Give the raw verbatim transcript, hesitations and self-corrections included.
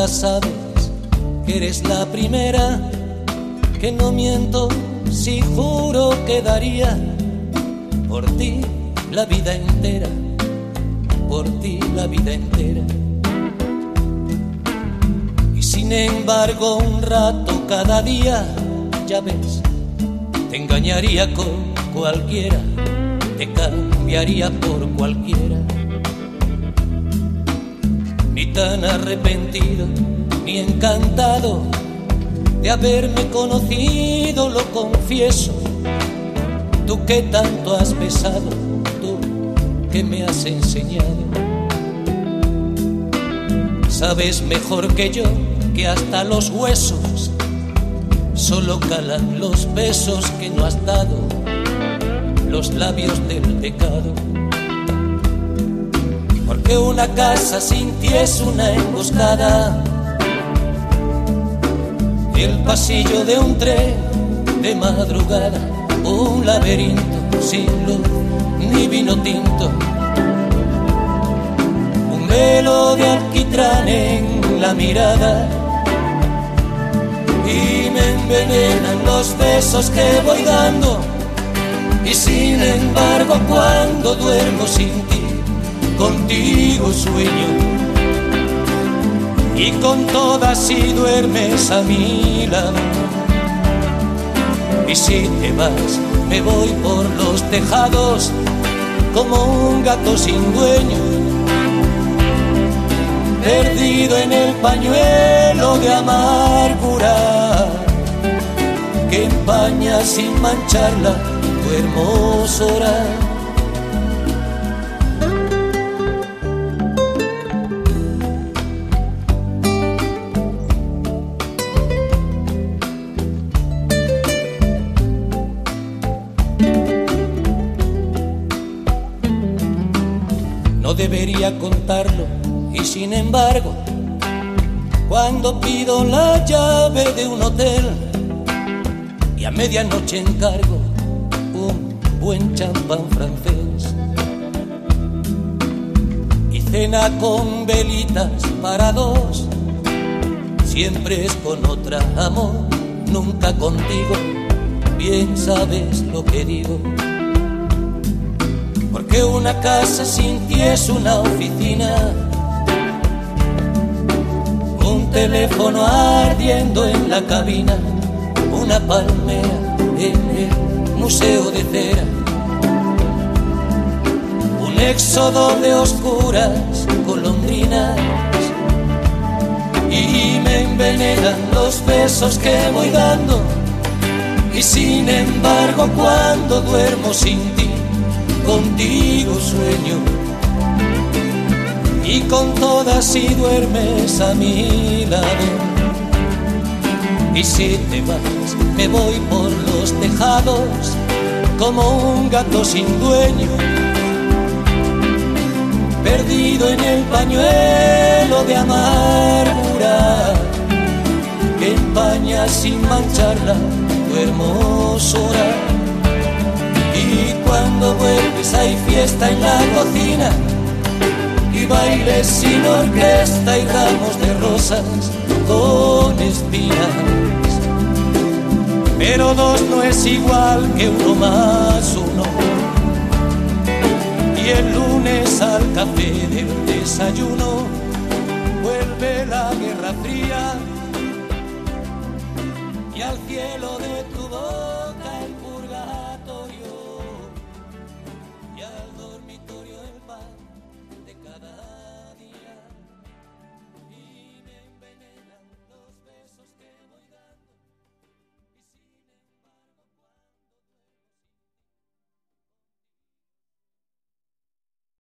Ya sabes que eres la primera, que no miento si juro que daría por ti la vida entera, por ti la vida entera. Y sin embargo un rato cada día, ya ves, te engañaría con cualquiera, te cambiaría por cualquiera. Ni tan arrepentido, ni encantado de haberme conocido, lo confieso. Tú que tanto has besado, tú que me has enseñado. Sabes mejor que yo que hasta los huesos solo calan los besos que no has dado, los labios del pecado. Porque una casa sin ti es una emboscada, el pasillo de un tren de madrugada, un laberinto sin luz ni vino tinto, un velo de alquitrán en la mirada, y me envenenan los besos que voy dando. Y sin embargo cuando duermo sin ti, contigo sueño, y con todas si duermes a mi lado. Y si te vas me voy por los tejados como un gato sin dueño, perdido en el pañuelo de amargura que empaña sin mancharla tu hermosura. No debería contarlo, y sin embargo, cuando pido la llave de un hotel y a medianoche encargo un buen champán francés y cena con velitas para dos, siempre es con otra, amor, nunca contigo, bien sabes lo que digo. Porque una casa sin ti es una oficina, un teléfono ardiendo en la cabina, una palmera en el museo de cera, un éxodo de oscuras golondrinas, y me envenenan los besos que voy dando. Y sin embargo cuando duermo sin ti, contigo sueño, y con todas si duermes a mi lado. Y si te vas me voy por los tejados como un gato sin dueño, perdido en el pañuelo de amargura que empaña sin mancharla tu hermosura. Y cuando vuelves hay fiesta en la cocina, y bailes sin orquesta y ramos de rosas con espinas. Pero dos no es igual que uno más uno, y el lunes al café del desayuno vuelve la guerra fría, y al cielo de tu voz